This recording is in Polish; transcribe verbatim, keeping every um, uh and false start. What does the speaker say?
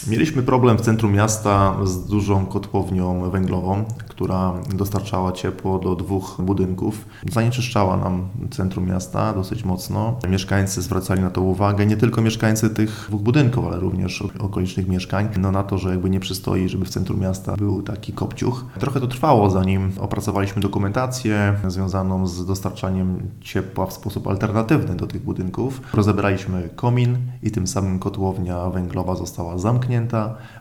Mieliśmy problem w centrum miasta z dużą kotłownią węglową, która dostarczała ciepło do dwóch budynków. Zanieczyszczała nam centrum miasta dosyć mocno. Mieszkańcy zwracali na to uwagę, nie tylko mieszkańcy tych dwóch budynków, ale również okolicznych mieszkań, no na to, że jakby nie przystoi, żeby w centrum miasta był taki kopciuch. Trochę to trwało, zanim opracowaliśmy dokumentację związaną z dostarczaniem ciepła w sposób alternatywny do tych budynków. Rozebraliśmy komin i tym samym kotłownia węglowa została zamknięta.